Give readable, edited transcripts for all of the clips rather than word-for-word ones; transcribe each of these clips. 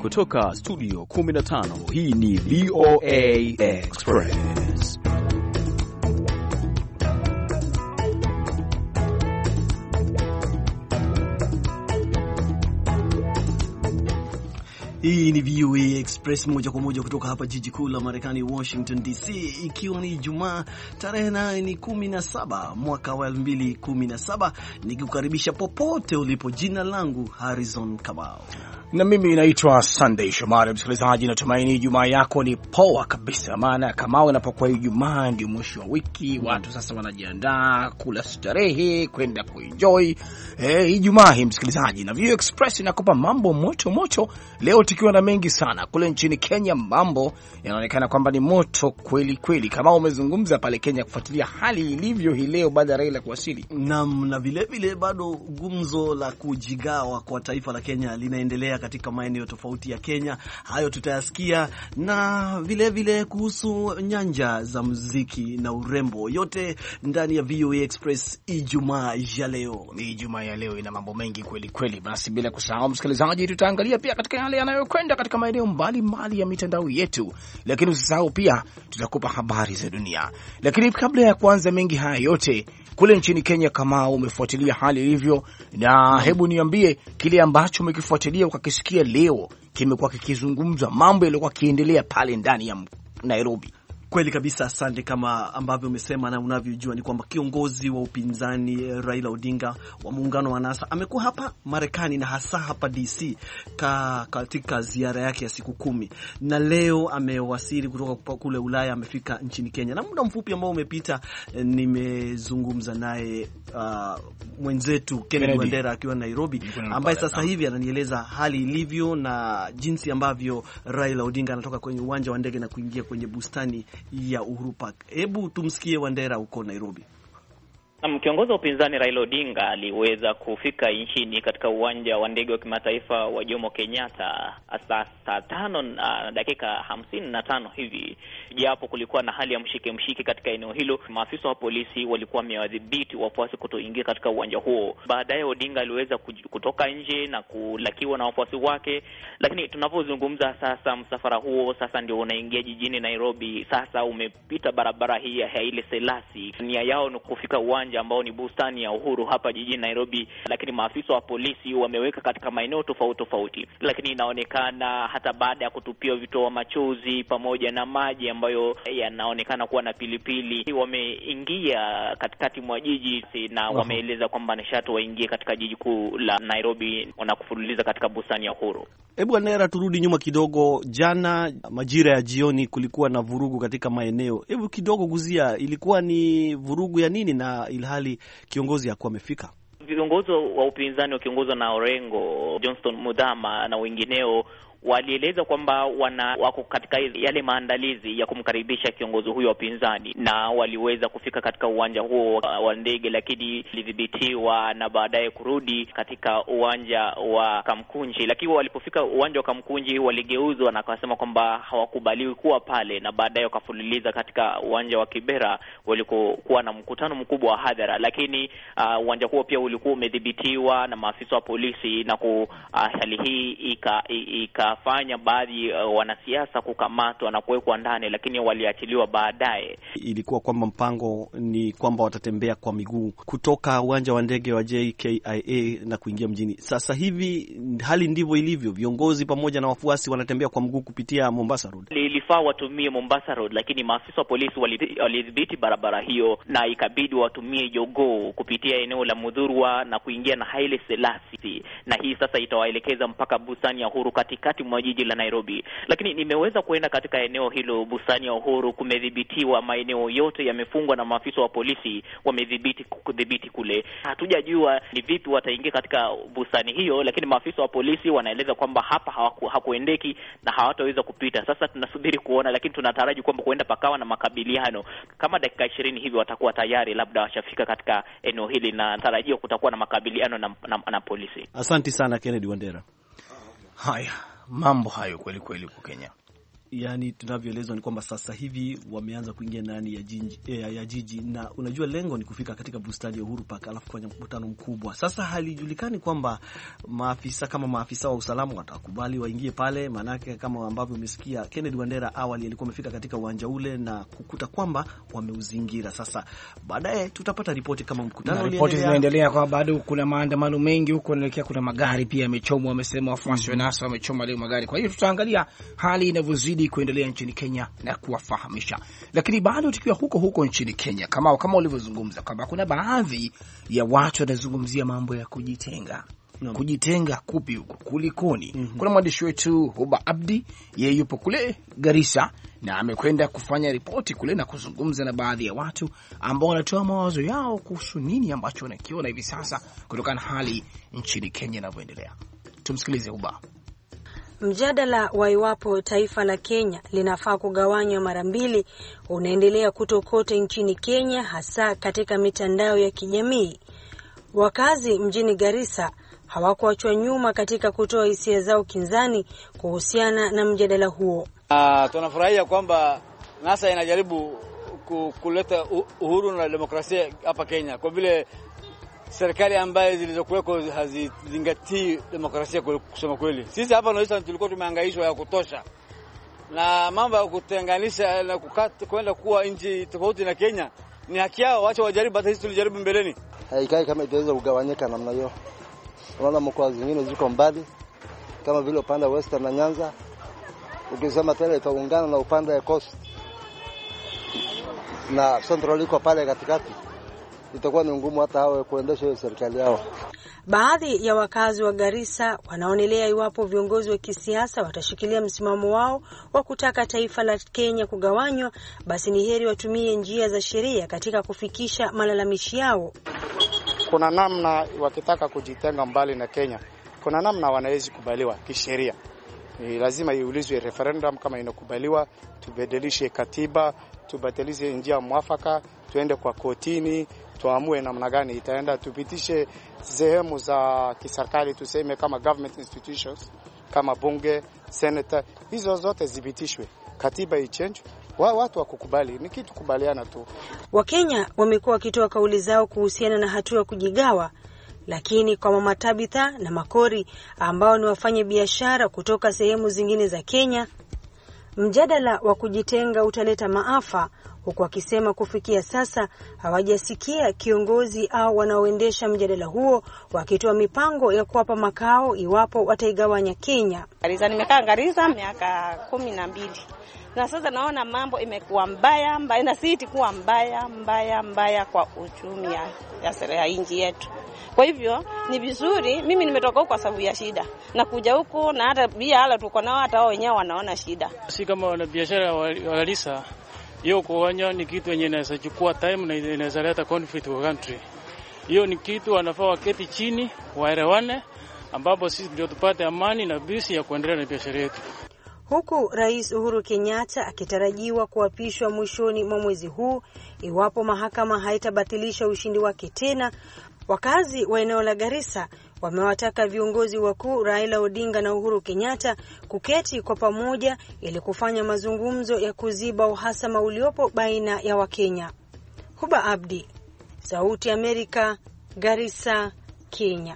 kutoka studio 15, hii ni VOA Express. Hii ni VOA Express moja kwa moja kutoka hapa jiji kuu la Marekani, Washington DC, ikiwa ni Ijumaa tarehe ni 17 mwaka wa 2017, nikikukaribisha popote ulipo. Jina langu Harrison Kamau na mimi naitwa Sunday Shomari. Msikilizaji, natumaini Ijumaa yako ni poa kabisa, maana kama inapokuwa Ijumaa ndio mwisho wa wiki, watu sasa wanajiandaa kula starehe, kwenda kuenjoy Ijumaa hii msikilizaji, na VOA Express inakupa mambo moto moto leo, tukiwa na mengi sana. Kule nchini Kenya mambo yanaonekana kwamba ni moto kweli kweli. Kama umezungumza pale Kenya kufuatilia hali ilivyo hii leo baada ya Raila kuwasili, na vile vile bado gumzo la kujigawa kwa taifa la Kenya linaendelea katika maeneo tofauti ya Kenya. Hayo tutayasikia, na vile vile kuhusu nyanja za muziki na urembo, yote ndani ya VOA Express Ijumaa ya leo. Ni Ijumaa ya leo ina mambo mengi kweli kweli. Basi bila kusahau msikilizaji, tutaangalia pia katika yale yanayokwenda katika maeneo mbalimbali ya mitandao yetu, lakini usisahau pia tutakupa habari za dunia. Lakini kabla ya kuanza mengi haya yote, kule nchini Kenya, kama umefuatilia hali ilivyo, na hebu niambie kile ambacho umekifuatilia ukakisikia leo kimekuwa kikizungumzwa, mambo yaliokuwa kiendelea pale ndani ya Nairobi. Kweli kabisa, asante. Kama ambavyo umesema na unavyojua ni kwamba kiongozi wa upinzani Raila Odinga wa muungano wa NASA amekuwa hapa Marekani na hasa hapa DC katika ziara yake ya siku 10, na leo amewasili kutoka kule Ulaya, amefika nchini Kenya, na muda mfupi ambao umepita nimezungumza naye mwenzetu Kennedy Wandera akiwa Nairobi, ambaye sasa hivi ananieleza hali ilivyo na jinsi ambavyo Raila Odinga anatoka kwenye uwanja wa ndege na kuingia kwenye bustani ya Uhuru Park. Hebu tumsikie Wandera huko Nairobi. Kiongozi wa upinzani Raila Odinga aliweza kufika nchini katika uwanja wa ndege wa kimataifa wa Jomo Kenyatta saa 5 na dakika 55 hivi, japo kulikuwa na hali ya mshike katika eneo hilo. Maafisa wa polisi walikuwa wamewadhibiti wafuasi kutoingia katika uwanja huo. Baadaye Odinga aliweza kutoka nje na kulakiwa na wafuasi wake, lakini tunapozungumza sasa msafara huo sasa ndio unaingia jijini Nairobi. Sasa umepita barabara hii ya Haile Selassie. Nia yao ni kufika uwanja ambao ni bustani ya Uhuru hapa jijini Nairobi, lakini maafisa wa polisi wameweka katika maeneo tofauti, lakini inaonekana hata baada ya kutupia vitoa machozi pamoja na maji ambayo yanaonekana kuwa na pilipili, wameingia katikati mwa jiji na wameeleza kwamba nishati waingie katika jiji kuu la Nairobi na kufululiza katika bustani ya Uhuru. Hebu Anera, turudi nyuma kidogo. Jana majira ya jioni kulikuwa na vurugu katika maeneo. Hebu kidogo guzia, ilikuwa ni vurugu ya nini, na ilhali kiongozi hakuwa amefika? Viongozi wa upinzani wakiongozwa na Orengo, Johnston Muthama na wengineo walieleza kwamba wako katika yale maandalizi ya kumkaribisha kiongozi huyo wa upinzani, na waliweza kufika katika uwanja huo wa ndege, lakini lidhibitiwa na baadaye kurudi katika uwanja wa Kamkunji. Lakini walipofika uwanja wa Kamkunji waligeuzwa na akasema kwamba hawakubaliwi kuwa pale, na baadaye wakafululiza katika uwanja wa Kibera walikokuwa na mkutano mkubwa wa hadhara. Lakini uwanja huo pia ulikuwa umedhibitiwa na maafisa wa polisi, na hali hii ikafanya baadhi wanasiasa kukamatwa na kuwekwa ndani, lakini waliachiliwa baadaye. Ilikuwa kwamba mpango ni kwamba watatembea kwa miguu kutoka uwanja wa ndege wa JKIA na kuingia mjini. Sasa hivi hali ndivyo ilivyo, viongozi pamoja na wafuasi wanatembea kwa mguu kupitia Mombasa Road. Ilifaa watumie Mombasa Road, lakini maafisa wa polisi walidhibiti barabara hiyo na ikabidi watumie Jogoo kupitia eneo la Mudhurwa na kuingia na Haile Selassie, na hii sasa itawaelekeza mpaka bustani ya Uhuru katikati mwa jiji la Nairobi. Lakini nimeweza kuenda katika eneo hilo, bustani ya Uhuru, kumedhibitiwa, maeneo yote yamefungwa na maafisa wa polisi kudhibiti kule. Hatujajua ni vipi wataingia katika bustani hiyo, lakini maafisa wa polisi wanaeleza kwamba hapa hakuendeki na hawataweza kupita. Sasa tunasubiri kuona, lakini tunataraji kwamba kuenda pakawa na makabiliano kama dakika 20 hivi watakuwa tayari labda washafika katika eneo hili, na tarajio kutakuwa na makabiliano na polisi. Asante sana Kennedy Wandera. Haya, mambo hayo kweli kweli kwa Kenya. Yani tunavyoelezwa ni kwamba sasa hivi wameanza kuingia ndani ya jiji, na unajua lengo ni kufika katika bustani ya Uhuru Park alafu kufanya mkutano mkubwa. Sasa halijulikani kwamba maafisa wa usalama watakubali waingie pale, manake kama ambavyo umesikia Kennedy Wandera awali alikuwa amefika katika uwanja ule na kukuta kwamba wameuzingira. Sasa baadaye tutapata ripoti kama mkutano ripoti zinaendelea, kwa bado kuna maandamano mengi huko yanaelekea, kuna magari pia yamechomwa, wamesema wafuasi wa NASA wamechoma leo magari. Kwa hiyo tutaangalia hali inavyozidi kuendelea nchini Kenya na kuwafahamisha. Lakini bado tukiwa huko nchini Kenya, kama ulivyozungumza kwamba kuna baadhi ya watu wanazungumzia mambo ya kujitenga. Kujitenga kupi huko, kulikoni? Kuna mwandishi wetu Huba Abdi, yeye yupo kule Garissa na amekwenda kufanya ripoti kule na kuzungumza na baadhi ya watu ambao wanatoa mawazo yao kuhusu nini ambacho wanakiona hivi sasa kutokana na hali nchini Kenya inavyoendelea. Tumsikilize Huba. Mjadala wa iwapo taifa la Kenya linafaa kugawanywa mara mbili unaendelea kutokote nchini Kenya, hasa katika mitandao ya kijamii. Wakazi mjini Garissa hawakuachwa nyuma katika kutoa hisia zao kinzani kuhusiana na mjadala huo. Tunafurahia kwamba NASA inajaribu kuleta uhuru na demokrasia hapa Kenya, kwa vile serikali ambaye zilizokuweko hazizingatii demokrasia kusema kweli. Sisi hapa North tulikuwa tumehangaishwa ya kutosha na mambo ya kutenganisha na kwenda kuwa nchi tofauti na Kenya. Ni haki yao, wacha wajaribu, hata sisi tulijaribu mbeleni. Haikai kama itaweza kugawanyika namna hiyo. Unaona mkoa zingine ziko mbali kama vile upande wa Western na Nyanza. Ukisema tena itaungana na upande wa Coast na Central iko pale katikati, itakuwa ni ngumu hata hao kuendesha hiyo serikali yao. Baadhi ya wakazi wa Garissa wanaonelea iwapo viongozi wa kisiasa watashikilia msimamo wao wa kutaka taifa la Kenya kugawanywa, basi ni heri watumie njia za sheria katika kufikisha malalamishi yao. Kuna namna wakitaka kujitenga mbali na Kenya, kuna namna wanaweza kubaliwa kisheria. Lazima iulizwe referendum kama inakubaliwa, tubadilishe katiba, tubadilishe njia mwafaka, tuende kwa kotini, tuamue namna gani itaenda, tupitishe sehemu za kiserikali, tuseme kama government institutions, kama bunge, senator, hizo zote zipitishwe, katiba ichange, watu wakukubali, ni kitu kubaliana tu. Wakenya wamekuwa wakitoa kauli zao kuhusiana na hatua ya kujigawa, lakini kwa Mama Tabitha na Makori ambao ni wafanye biashara kutoka sehemu zingine za Kenya, mjadala wa kujitenga utaleta maafa, huku akisema kufikia sasa hawajasikia kiongozi au wanaoendesha mjadala huo wakitoa mipango ya kuwapa makao iwapo wataigawanya Kenya. Garissa, nimekaa Garissa miaka 12. Na sasa naona mambo imekuwa mbaya na siti kuwa mbaya kwa uchumi ya nchi yetu. Kwa hivyo ni vizuri, mimi nimetoka huko kwa sababu ya shida, na kuja huko na hata bia hala tuko nao, hata wao wenyewe wanaona shida. Si kama wana biashara wa Garissa, hiyo kuwanya ni kitu yenye inaweza chukua time na inaweza leta conflict kwa country. Hiyo ni kitu wanafaa waketi chini waelewane, ambapo sisi ndio tupate amani na bisi ya kuendelea na biashara yetu. Huku Rais Uhuru Kenyatta akitarajiwa kuapishwa mwishoni mwa mwezi huu iwapo mahakama haitabatilisha ushindi wake tena, wakazi wa eneo la Garissa wamewataka viongozi wakuu Raila Odinga na Uhuru Kenyatta kuketi kwa pamoja ili kufanya mazungumzo ya kuziba uhasama uliopo baina ya Wakenya. Huba Abdi, Sauti ya Amerika, Garissa, Kenya.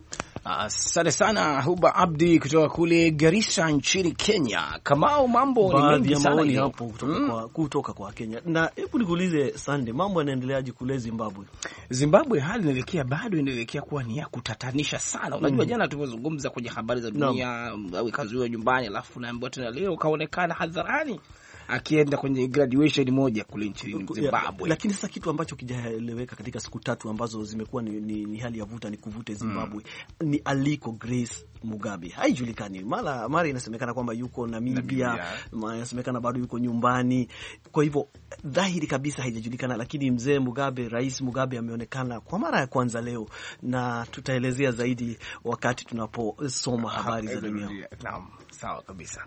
Asante sana Huba Abdi kutoka kule Garissa nchini Kenya. Kamao, mambo ni mengi sana hapo kutoka kwa Kenya. Na hebu nikuulize Sande, mambo yanaendeleaje kule Zimbabwe? Zimbabwe hali bado inaelekea kuwa ni ya kutatanisha sana. Unajua jana tulizungumza kwenye habari za dunia, kazuiwa nyumbani, alafu naambiwa tena leo kaonekana hadharani akienda kwenye graduation moja kule nchini Zimbabwe. Lakini sasa kitu ambacho kijaeleweka katika siku tatu ambazo zimekuwa ni hali ya vuta ni kuvute Zimbabwe, ni aliko Grace Mugabe. Haijulikani. Mara inasemekana kwamba yuko Namibia, inasemekana bado yuko nyumbani. Kwa hivyo dhahiri kabisa haijajulikana, lakini mzee Mugabe, Rais Mugabe ameonekana kwa mara ya kwanza leo, na tutaelezea zaidi wakati tunaposoma habari za dunia. Naam, sawa kabisa.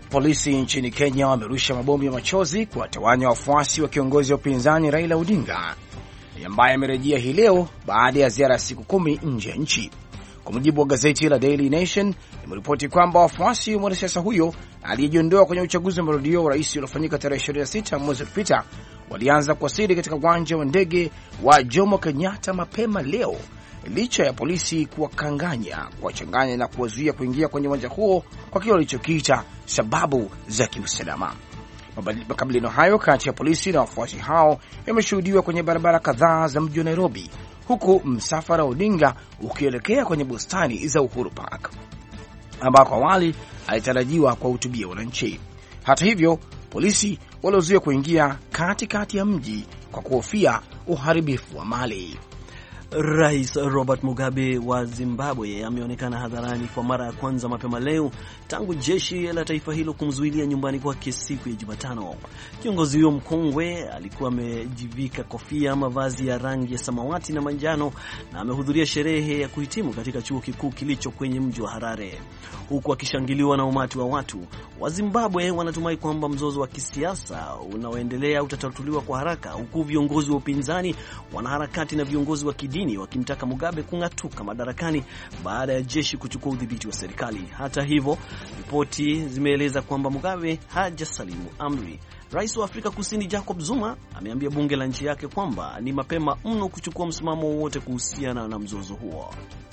Polisi nchini Kenya wamerusha mabomu ya machozi kuwatawanya wafuasi wa kiongozi wa upinzani Raila Odinga ambaye amerejea hii leo baada ya ziara ya siku 10 nje ya nchi. Kwa mujibu wa gazeti la Daily Nation, imeripoti kwamba wafuasi wa mwanasiasa huyo aliyejiondoa kwenye uchaguzi wa marudio wa rais uliofanyika tarehe 26 mwezi uliopita walianza kuwasili katika uwanja wa ndege wa Jomo Kenyatta mapema leo, licha ya polisi kuwachanganya na kuwazuia kuingia kwenye uwanja huo kwa kile walichokiita sababu za kiusalama. Makabiliano hayo kati ya polisi na wafuasi hao yameshuhudiwa kwenye barabara kadhaa za mji wa Nairobi, huku msafara wa Odinga ukielekea kwenye bustani za Uhuru Park ambako awali alitarajiwa kuwahutubia wananchi. Hata hivyo, polisi waliozuia kuingia katikati ya mji kwa kuhofia uharibifu wa mali. Rais Robert Mugabe wa Zimbabwe ameonekana hadharani kwa mara ya kwanza mapema leo tangu jeshi la taifa hilo kumzuilia nyumbani kwake siku ya Jumatano. Kiongozi huyo mkongwe alikuwa amejivika kofia, mavazi ya rangi ya samawati na manjano, na amehudhuria sherehe ya kuhitimu katika chuo kikuu kilicho kwenye mji wa Harare. Huku akishangiliwa na umati wa watu, wa Zimbabwe wanatumai kwamba mzozo wa kisiasa unaoendelea utatatuliwa kwa haraka, huku viongozi wa upinzani, wanaharakati na viongozi wa kidini wakimtaka Mugabe kung'atuka madarakani baada ya jeshi kuchukua udhibiti wa serikali. Hata hivyo, ripoti zimeeleza kwamba Mugabe hajasalimu amri. Rais wa Afrika Kusini Jacob Zuma ameambia bunge la nchi yake kwamba ni mapema mno kuchukua msimamo wowote kuhusiana na mzozo huo.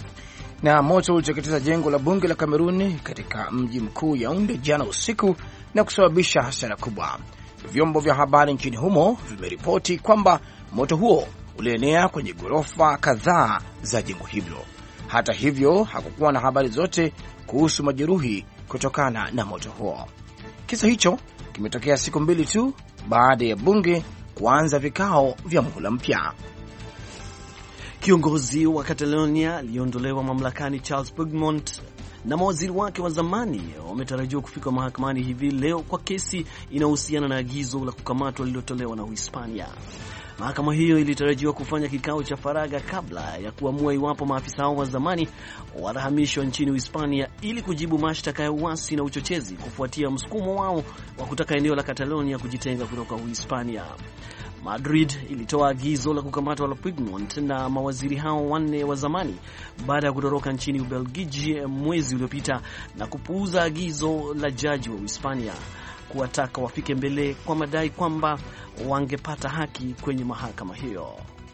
Na moto uliteketeza jengo la bunge la Kameruni katika mji mkuu Yaounde jana usiku na kusababisha hasara kubwa. Vyombo vya habari nchini humo vimeripoti kwamba moto huo ulienea kwenye ghorofa kadhaa za jengo hilo. Hata hivyo, hakukuwa na habari zote kuhusu majeruhi kutokana na moto huo. Kisa hicho kimetokea siku 2 tu baada ya bunge kuanza vikao vya muhula mpya. Kiongozi wa Catalonia aliondolewa mamlakani Charles Puigdemont na mawaziri wake wa zamani wametarajiwa kufika mahakamani hivi leo kwa kesi inayohusiana na agizo la kukamatwa lililotolewa na Uhispania. Mahakama hiyo ilitarajiwa kufanya kikao cha faragha kabla ya kuamua iwapo maafisa hao wa zamani watahamishwa nchini Uhispania ili kujibu mashtaka ya uasi na uchochezi kufuatia msukumo wao wa kutaka eneo la Catalonia kujitenga kutoka Uhispania. Madrid ilitoa agizo la kukamatwa la Puigdemont na mawaziri hao 4 wa zamani baada ya kutoroka nchini Ubelgiji mwezi uliopita na kupuuza agizo la jaji wa Uhispania kuwataka wafike mbele kwa madai kwamba wangepata haki kwenye mahakama hiyo.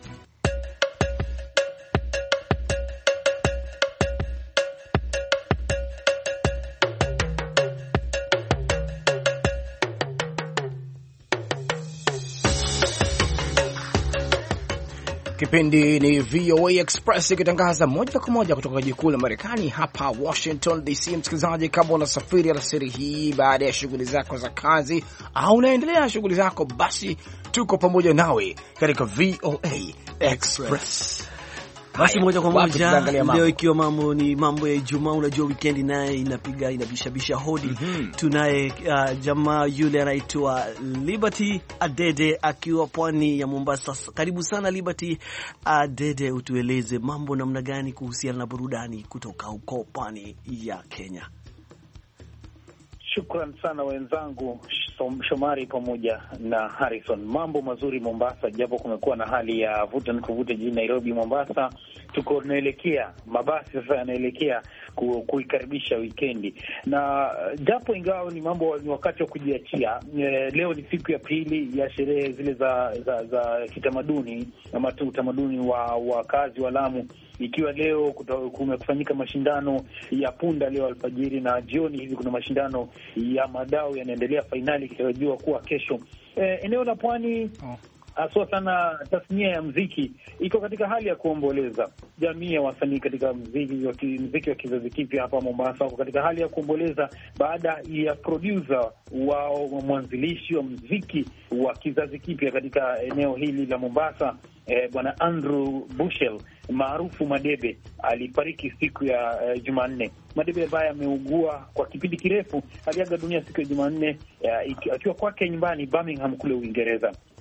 Kipindi ni VOA Express ikitangaza moja kwa moja kutoka jiji kuu la Marekani hapa Washington DC. Msikilizaji, kama unasafiri alasiri hii baada ya shughuli zako za kazi au unaendelea shughuli zako, basi tuko pamoja nawe katika VOA Express. Basi moja kwa moja leo ikiwa mambo ya Ijumaa, unajua weekend naye inabishabisha hodi. Tunaye jamaa yule anaitwa Liberty Adede akiwa pwani ya Mombasa. Karibu sana Liberty Adede, utueleze mambo namna gani kuhusiana na burudani kutoka huko pwani ya Kenya. Shukran sana wenzangu Shomari pamoja na Harrison. Mambo mazuri Mombasa, japo kumekuwa na hali ya vuta ni kuvuta jijini Nairobi. Mombasa tuko tunaelekea, mabasi sasa yanaelekea kuikaribisha wikendi, na japo ingawa ni wakati wa kujiachia. Leo ni siku ya pili ya sherehe zile za kitamaduni ama utamaduni wa kazi wa Lamu, ikiwa leo kumefanyika mashindano ya punda leo alfajiri, na jioni hivi kuna mashindano ya madao yanaendelea, fainali ikitarajiwa kuwa kesho. Eneo la pwani haswa sana tasnia ya muziki iko katika hali ya kuomboleza. Jamii ya wasanii katika muziki wa kizazi kipya hapa Mombasa wako katika hali ya kuomboleza baada ya producer wao, mwanzilishi wa muziki wa kizazi kipya katika eneo hili la Mombasa, Bwana Andrew Bushell maarufu Madebe, alifariki siku ya Jumanne. Madebe ambaye ameugua kwa kipindi kirefu aliaga dunia siku ya Jumanne akiwa kwake nyumbani Birmingham kule Uingereza.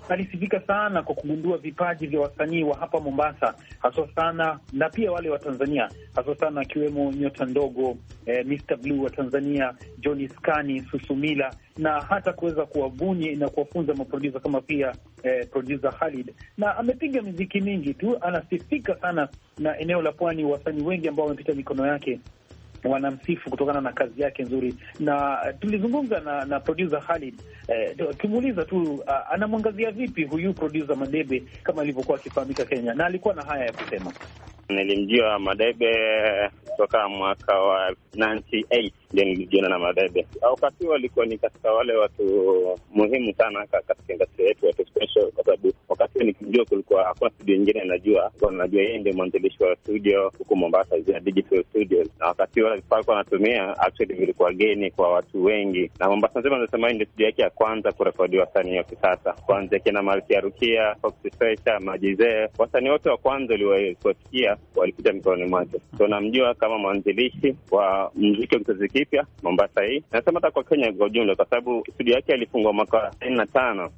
alisifika sana kwa kugundua vipaji vya wasanii wa hapa Mombasa, haswa sana na pia wale wa Tanzania, haswa sana akiwemo Nyota Ndogo, Mr Blue wa Tanzania, Johnny Skani, Susumila, na hata kuweza kuwabuni na kuwafunza maproducer kama pia producer Khalid. Na amepiga muziki mingi tu, anasifika sana na eneo la Pwani. Wasanii wengi ambao wamepita mikono yake wanamsifu kutokana na kazi yake nzuri. Na tulizungumza na producer Khalid, kimuuliza tu anamwangazia vipi huyu producer Madebe kama alivyokuwa akifahamika Kenya, na alikuwa na haya ya kusema. Nilimjua Madebe kutoka mwaka wa 98 ndio nilijiona na Madebe. Wakati walikuwa ni katika wale watu muhimu sana katika industry yetu, watu special, kwa sababu wakati nikimjua kulikuwa hakuna studio nyingine najua yeye ndiye mwanzilishi wa studio huko Mombasa, ya Digital Studios. Na wakati wale walikuwa wanatumia actually vilikuwa geni kwa watu wengi, na Mombasa nzima nasema ndio studio yake ya kwanza kurekodi wasanii wa kisasa, kwanza kina Malkia Rukia, Fox Special, Majize, wasanii wote wa kwanza waliosikia walipita mikononi mwake. So namjua kama mwanzilishi wa muziki wa kizazi kipya Mombasa hii, nasema hata kwa Kenya kwa ujumla, kwa sababu studio yake ilifungwa mwaka 95.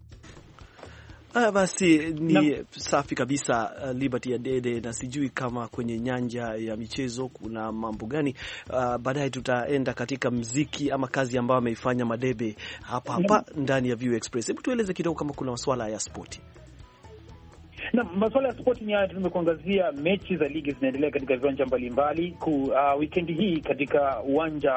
Basi ni safi kabisa, Liberty Adede, na sijui kama kwenye nyanja ya michezo kuna mambo gani. Baadaye tutaenda katika muziki ama kazi ambayo ameifanya Madebe hapa ndani ya View Express. Hebu tueleze kidogo kama kuna masuala ya spoti. Na masuala ya spoti ni haya, tumekuangazia mechi za ligi zinaendelea katika viwanja mbalimbali. Weekend hii katika uwanja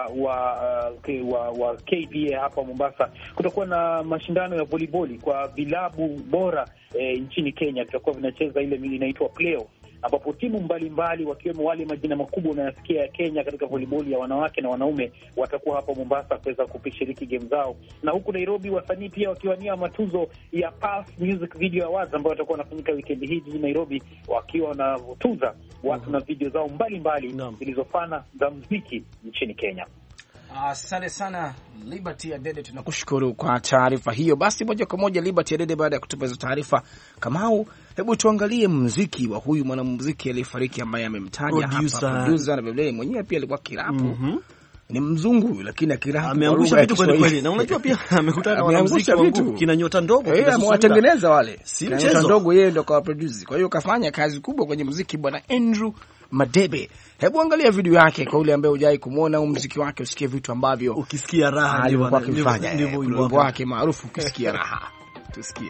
wa KPA hapa Mombasa kutakuwa na mashindano ya volleyball kwa vilabu bora nchini Kenya. Tutakuwa vinacheza ile inaitwa playoff, ambapo timu mbalimbali wakiwemo wale majina makubwa unayasikia ya Kenya katika volleyball ya wanawake na wanaume watakuwa hapa Mombasa kuweza kushiriki game zao. Na huku Nairobi wasanii pia wakiwania matuzo ya Pulse Music Video Awards ambayo watakuwa wanafanyika weekend hii jijini Nairobi, wakiwa wanatuza watu na video zao mbalimbali zilizofana za muziki nchini Kenya. Asante sana Liberty Adede, tunakushukuru kwa taarifa hiyo. Basi moja kwa moja Liberty Adede, baada ya kutupa hizo taarifa, Kamau, hebu tuangalie muziki wa huyu mwanamuziki aliyefariki ambaye amemtaja hapa, producer na vile mwenyewe pia alikuwa kirapu. Ni mzungu lakini akirapu ameangusha vitu kweli kweli, na unajua pia amekutana na wanamuziki wa kina Nyota Ndogo, amewatengeneza wale Nyota Ndogo, yeye ndo kwa producer. Kwa hiyo kafanya kazi kubwa kwenye muziki bwana Andrew Madebe. Hebu angalia video yake kwa ule ambaye hujai kumuona au muziki wake, usikie vitu ambavyo ukisikia raha ndivyo akifanya. Ndivyo wimbo wake maarufu ukisikia raha. Tusikie.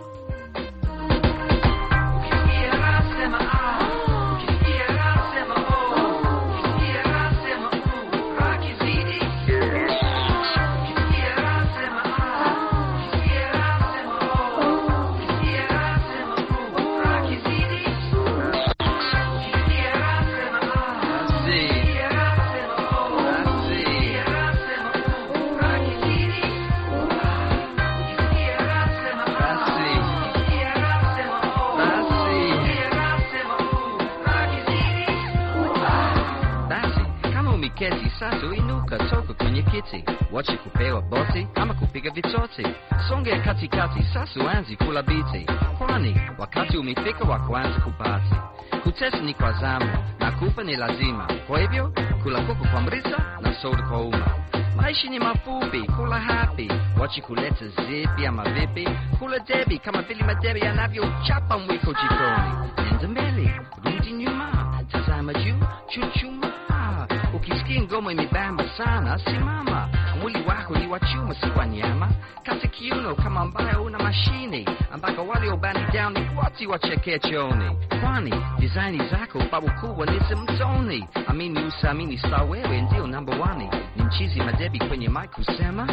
Sasa inuka toka kwenye kiti, wache kupewa boti ama kupiga vitoti. Songe katikati, sasa uanze kula biti, kwani wakati umefika wa kuanza kupati. Kutesa ni kwa zamu na kufa ni lazima, kwa hivyo kula kuku kwa mrisa na soda kwa uma. Maisha ni mafupi, kula happy, wache kuleta zipi ama vipi. Kula debi kama vile Madebe anavyochapa mwiko jikoni. Nenda mbele, rudi nyuma, tazama juu, chuchuma. Ukisikia ngoma imebamba sana, simama. Mwili wako ni wa chuma, si wa nyama. Kata kiuno kama ambayo una mashine, ambako wale obani down ni wati wacheke choni. Kwani design zako babu kubwa ni simtoni. Amini usamini sa wewe ndio number 1. Ni mchizi Madebe kwenye mic kusema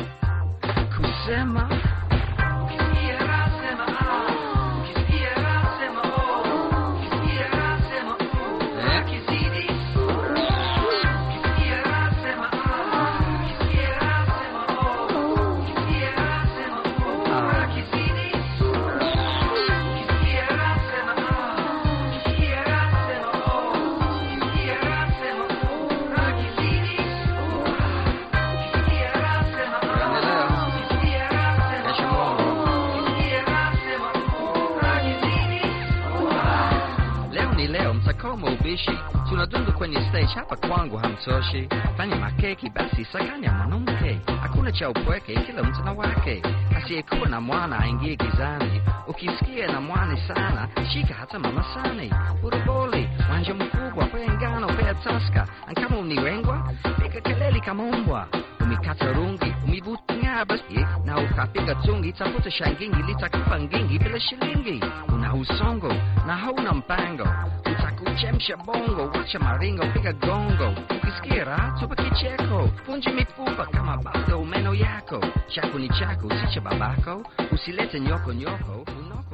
tunadundu kwenye stage hapa kwangu hamtoshi. Fanya makeki basi sakanya mwanamke. Hakuna cha upweke, kila mtu na wake. Asiyekuwa na mwana aingie gizani. Ukisikia na mwana sana, shika hata mama sani. Uroboli, wanja mkubwa, pea ngano, pea taska. Kama uniwengwa, piga kelele kama umbwa. Umikata rungi, umivuta ngabasi, na ukapiga tungi, tafuta shangingi, litakupa ngingi bila shilingi. Una usongo, na hauna mpango, utakuchemsha bongo, wacha maringo, piga gongo. Ukisikia raha, tupa kicheko, punji mifupa kama bado meno yako. Chako ni chako, si cha babako, usilete nyoko nyoko.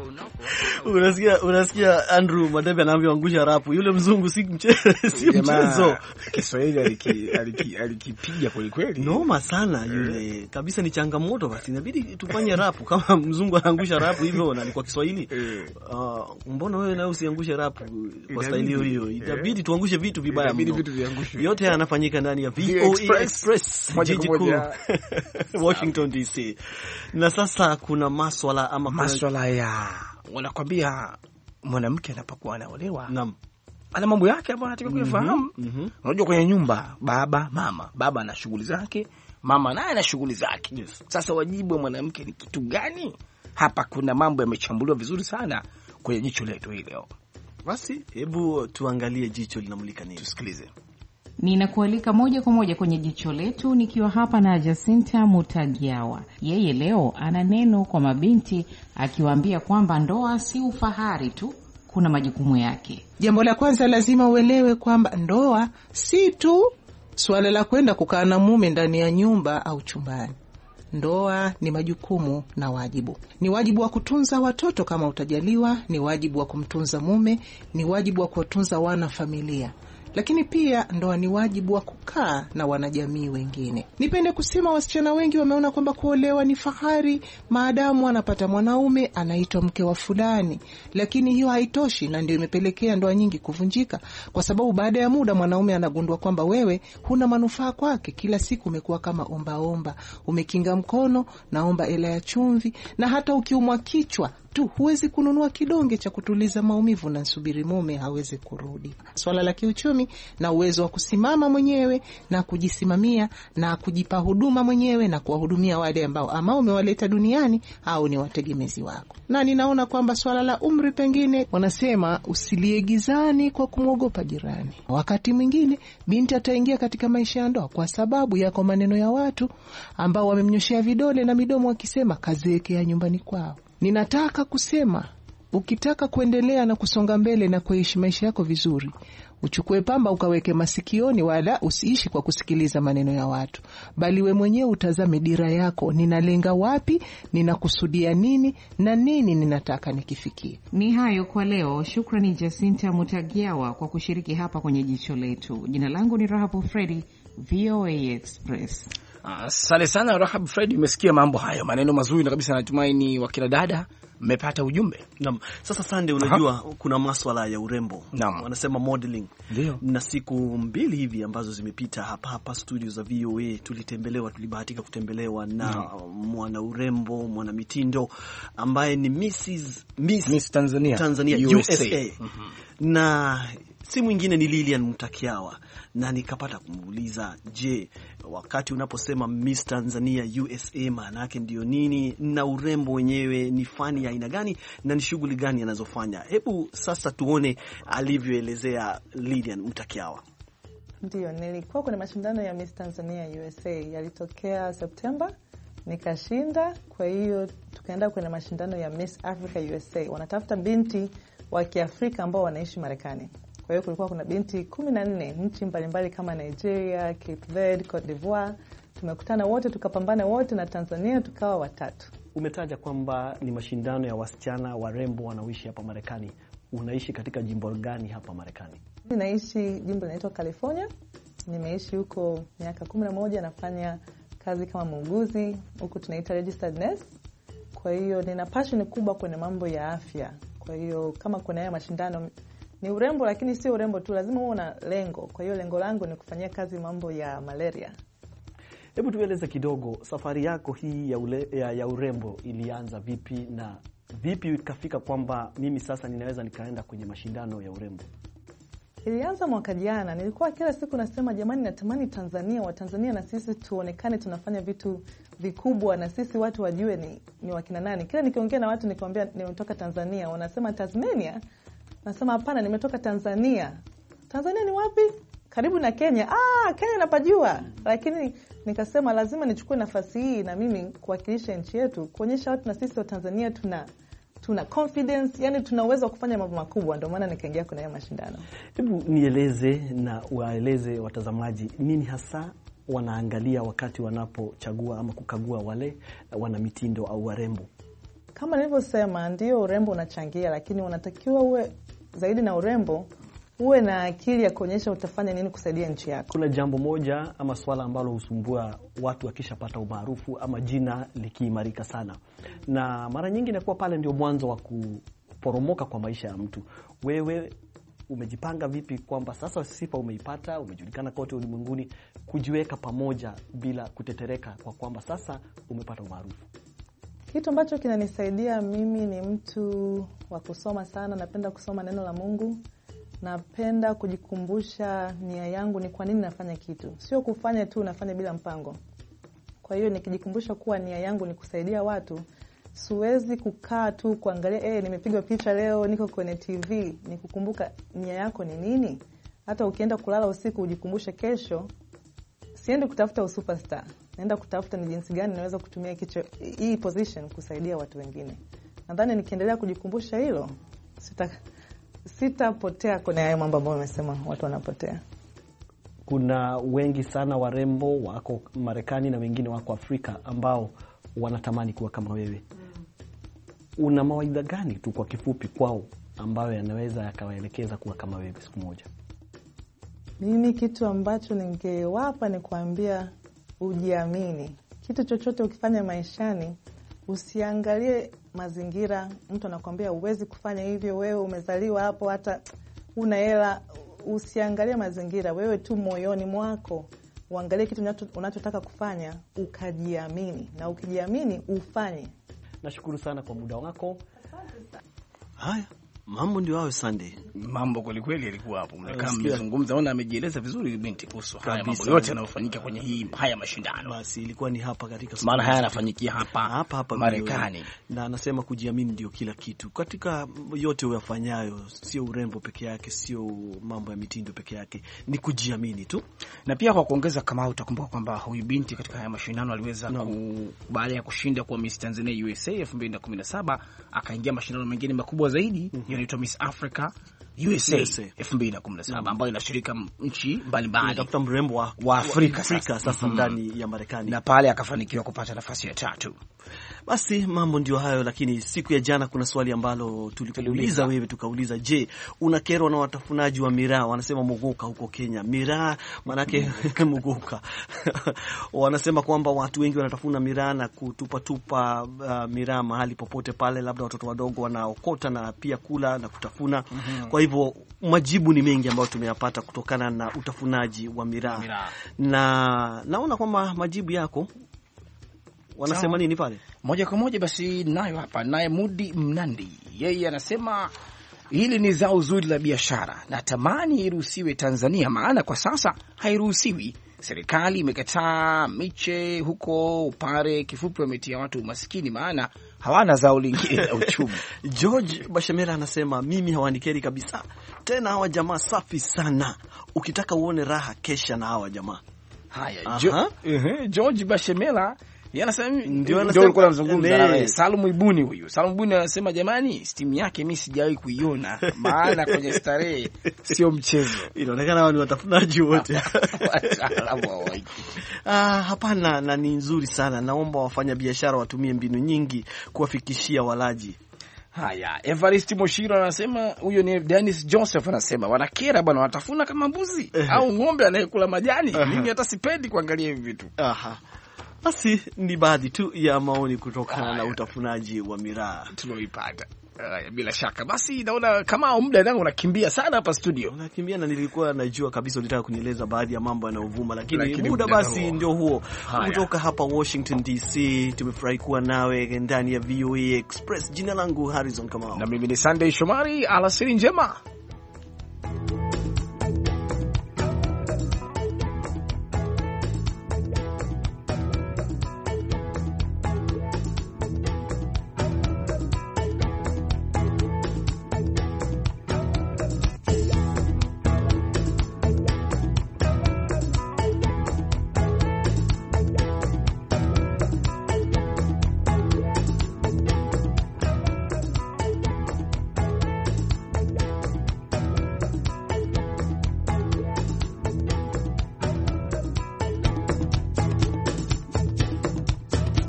Unasikia Andrew Madebe anaambiwa rapu. Yule mzungu si mchezo. Kiswahili alikipiga kweli kweli. Noma sana yule. Kabisa ni changamoto, basi inabidi tufanye rapu kama mzungu anaangusha rapu hivyo na ni kwa Kiswahili. Mbona wewe na usiangushe rapu kwa staili hiyo? Itabidi tuangushe vitu vibaya mno. Yote yanafanyika ndani ya VOA Express jiji kuu Washington DC. Na sasa kuna maswala ya wanakwambia mwanamke anapokuwa anaolewa, naam, ana mambo yake ambayo anataka kuyafahamu. Unajua kwenye nyumba baba ana shughuli zake, mama naye ana shughuli zake. Yes. Sasa wajibu wa mwanamke ni kitu gani? Hapa kuna mambo yamechambuliwa vizuri sana kwenye jicho letu hii leo. Basi hebu tuangalie jicho linamulika nini. Tusikilize. Ninakualika moja kwa moja kwenye jicho letu nikiwa hapa na Jacinta Mutagiawa. Yeye leo ana neno kwa mabinti akiwaambia kwamba ndoa si ufahari tu, kuna majukumu yake. Jambo la kwanza lazima uelewe kwamba ndoa si tu swala la kwenda kukaa na mume ndani ya nyumba au chumbani. Ndoa ni majukumu na wajibu. Ni wajibu wa kutunza watoto kama utajaliwa, ni wajibu wa kumtunza mume, ni wajibu wa kutunza wana familia. Lakini pia ndoa ni wajibu wa kukaa na wanajamii wengine. Nipende kusema wasichana wengi wameona kwamba kuolewa ni fahari maadamu anapata mwanaume anaitwa mke wa fulani. Lakini hiyo haitoshi, na ndio imepelekea ndoa nyingi kuvunjika, kwa sababu baada ya muda mwanaume anagundua kwamba wewe huna manufaa kwake. Kila siku umekuwa kama omba, umekinga mkono, naomba hela ya chumvi, na hata ukiumwa kichwa tu huwezi kununua kidonge cha kutuliza maumivu na subiri mume hawezi kurudi. Swala la kiuchumi na uwezo wa kusimama mwenyewe na kujisimamia na kujipa huduma mwenyewe na kuwahudumia wale ambao ama umewaleta duniani au ni wategemezi wako. Na ninaona kwamba swala la umri, pengine wanasema usilie gizani kwa kumwogopa jirani. Wakati mwingine binti ataingia katika maisha ya ndoa kwa sababu yako maneno ya watu ambao wamemnyoshia vidole na midomo wakisema kazeekea nyumbani kwao. Ninataka kusema, ukitaka kuendelea na kusonga mbele na kuishi maisha yako vizuri, uchukue pamba ukaweke masikioni, wala usiishi kwa kusikiliza maneno ya watu. Bali we mwenyewe utazame dira yako, ninalenga wapi, ninakusudia nini, na nini ninataka nikifikie. Ni hayo kwa leo. Shukrani Jacinta Mutagiawa kwa kushiriki hapa kwenye jicho letu. Jina langu ni Rahabu Fredi, VOA Express. Asante sana Rahab Fred, umesikia mambo hayo, maneno mazuri na kabisa. Natumaini wakina dada mmepata ujumbe. Naam. Sasa Sunday, unajua kuna masuala ya urembo. Naam. Wanasema modeling. Ndio. Na siku 2 hivi ambazo zimepita hapa studio za VOA tulibahatika kutembelewa na mwana urembo, mwana mitindo ambaye ni Miss Tanzania USA. Na si mwingine ni Lilian Mutakiawa, na nikapata kumuuliza, je, wakati unaposema Miss Tanzania USA maana yake ndio nini, na urembo wenyewe ni fani ya aina gani na ni shughuli gani anazofanya? Hebu sasa tuone alivyoelezea Lilian Mutakiawa. Ndio, nilikuwa kwenye mashindano ya Miss Tanzania USA, yalitokea Septemba, nikashinda. Kwa hiyo tukaenda kwenye mashindano ya Miss Africa USA. Wanatafuta binti wa Kiafrika ambao wanaishi Marekani. Kwa hiyo kulikuwa kuna binti 14 nchi mbalimbali kama Nigeria, Cape Verde, Cote d'Ivoire. Tumekutana wote, tukapambana wote, na Tanzania tukawa watatu. Umetaja kwamba ni mashindano ya wasichana warembo wanaoishi hapa Marekani. Unaishi katika jimbo gani hapa Marekani? Ninaishi jimbo linaloitwa California. Nimeishi huko miaka 11, nafanya kazi kama muuguzi. Huko tunaita registered nurse. Kwa hiyo nina passion kubwa kwenye mambo ya afya. Kwa hiyo kama kuna haya mashindano ni urembo, lakini sio urembo tu, lazima uwe na lengo. Kwa hiyo lengo langu ni kufanyia kazi mambo ya malaria. Hebu tueleze kidogo safari yako hii ya urembo ilianza vipi, na vipi ikafika kwamba mimi sasa ninaweza nikaenda kwenye mashindano ya urembo? ilianza mwaka jana. Nilikuwa kila siku nasema jamani, natamani Watanzania na sisi tuonekane tunafanya vitu vikubwa, na sisi watu wajue ni wakina nani. Kila nikiongea na watu nikwambia nimetoka Tanzania, wanasema Tasmania. Nasema hapana, nimetoka Tanzania. Tanzania ni wapi? Karibu na Kenya. Kenya napajua. Lakini nikasema lazima nichukue nafasi hii na mimi kuwakilisha nchi yetu, kuonyesha watu na sisi wa Tanzania tuna confidence, yani tuna uwezo wa kufanya mambo makubwa. Ndio maana nikaingia kwenye haya mashindano. Hebu nieleze na waeleze watazamaji nini hasa wanaangalia wakati wanapochagua ama kukagua wale wana mitindo au warembo. Kama nilivyosema, ndio urembo unachangia, lakini unatakiwa uwe zaidi na urembo, uwe na akili ya kuonyesha utafanya nini kusaidia nchi yako. Kuna jambo moja ama swala ambalo husumbua watu wakishapata umaarufu ama jina likiimarika sana, na mara nyingi inakuwa pale ndio mwanzo wa kuporomoka kwa maisha ya mtu. Wewe umejipanga vipi kwamba sasa sifa umeipata, umejulikana kote ulimwenguni, kujiweka pamoja bila kutetereka kwa kwamba sasa umepata umaarufu? Kitu ambacho kinanisaidia mimi ni mtu wa kusoma sana. Napenda kusoma neno la Mungu. Napenda kujikumbusha nia yangu ni kwa nini nafanya kitu. Sio kufanya tu nafanya bila mpango. Kwa hiyo nikijikumbusha kuwa nia yangu ni kusaidia watu, siwezi kukaa tu kuangalia nimepigwa picha leo niko kwenye TV. Nikukumbuka nia yako ni nini. Hata ukienda kulala usiku ujikumbushe kesho siendi kutafuta superstar. Naenda kutafuta ni jinsi gani naweza kutumia hii position kusaidia watu wengine. Nadhani nikiendelea kujikumbusha hilo, sitapotea kwenye hayo mambo ambayo nimesema watu wanapotea. Kuna wengi sana warembo wako Marekani na wengine wako Afrika ambao wanatamani kuwa kama wewe. Una mawaidha gani tu kwa kifupi kwao ambayo yanaweza yakawaelekeza kuwa kama wewe siku moja? Mimi kitu ambacho ningewapa ni kuambia ujiamini. Kitu chochote ukifanya maishani, usiangalie mazingira. Mtu anakuambia uwezi kufanya hivyo, wewe umezaliwa hapo, hata una hela. Usiangalie mazingira, wewe tu moyoni mwako uangalie kitu unachotaka kufanya, ukajiamini, na ukijiamini ufanye. Nashukuru sana kwa muda wako. Haya, mambo ndio hayo Sunday. Mambo kweli kweli yalikuwa hapo. Mmekaa mzungumza, naona amejieleza vizuri binti kuhusu haya mambo yote yanayofanyika kwenye haya mashindano. Basi ilikuwa ni hapa katika maana haya yanafanyikia hapa Marekani. Na anasema kujiamini ndio kila kitu. Katika yote uyafanyayo, sio urembo peke yake, sio mambo ya mitindo peke yake, ni kujiamini tu. Na pia kwa kuongeza, kama utakumbuka kwamba huyu binti katika haya mashindano aliweza baada ya kushinda kwa Miss Tanzania USA 2017 akaingia mashindano mengine makubwa zaidi, yanaitwa Miss Africa USA 2017 ambayo inashirika nchi mbalimbali, inatafuta mrembo wa Afrika sasa ndani ya Marekani, na pale akafanikiwa kupata nafasi ya 3. Basi mambo ndio hayo, lakini siku ya jana kuna swali ambalo tulikuuliza wewe, tukauliza, je, unakerwa na watafunaji wa miraa? Wanasema muguka huko Kenya. Miraa manake muguka. Wanasema kwamba watu wengi wanatafuna miraa na kutupa miraa mahali popote pale, labda watoto wadogo wanaokota na pia kula na kutafuna. Kwa hivyo majibu ni mengi ambayo tumeyapata kutokana na utafunaji wa miraa. Na naona kwamba majibu yako wanasema nini pale? Moja kwa moja basi nayo hapa, naye Mudi Mnandi, yeye anasema hili ni zao zuri la biashara, natamani iruhusiwe Tanzania, maana kwa sasa hairuhusiwi. Serikali imekataa miche huko Upare, kifupi wametia watu umaskini, maana hawana zao lingine la uchumi. George Bashemera anasema mimi hawanikeri kabisa, tena hawa jamaa safi sana, ukitaka uone raha kesha na hawa jamaa. Haya, George Bashemera yanasema ndio alikuwa anazungumza na Salum Ibuni. Huyu Salum Ibuni anasema jamani, steam yake mimi sijawahi kuiona, maana kwenye starehe sio mchezo. Inaonekana wao ni watafunaji wote. Hapana, na ni nzuri sana. Naomba wafanya biashara watumie mbinu nyingi kuwafikishia walaji. Haya, Evarist Moshiro anasema, huyo ni Dennis Joseph anasema wanakera bwana, watafuna kama mbuzi au ng'ombe anayekula majani. Mimi hata sipendi kuangalia hivi vitu. Basi ni baadhi tu ya maoni kutokana na utafunaji wa miraa tunaoipata. Bila shaka basi naona kama muda wangu unakimbia sana hapa studio. Unakimbia, na nilikuwa najua kabisa ulitaka kunieleza baadhi ya mambo yanayovuma, lakini muda basi ndio huo. Kutoka hapa Washington DC, tumefurahi kuwa nawe ndani ya VOA Express. Jina langu Harrison Kamau. Na mimi ni Sunday Shomari. Alasiri njema.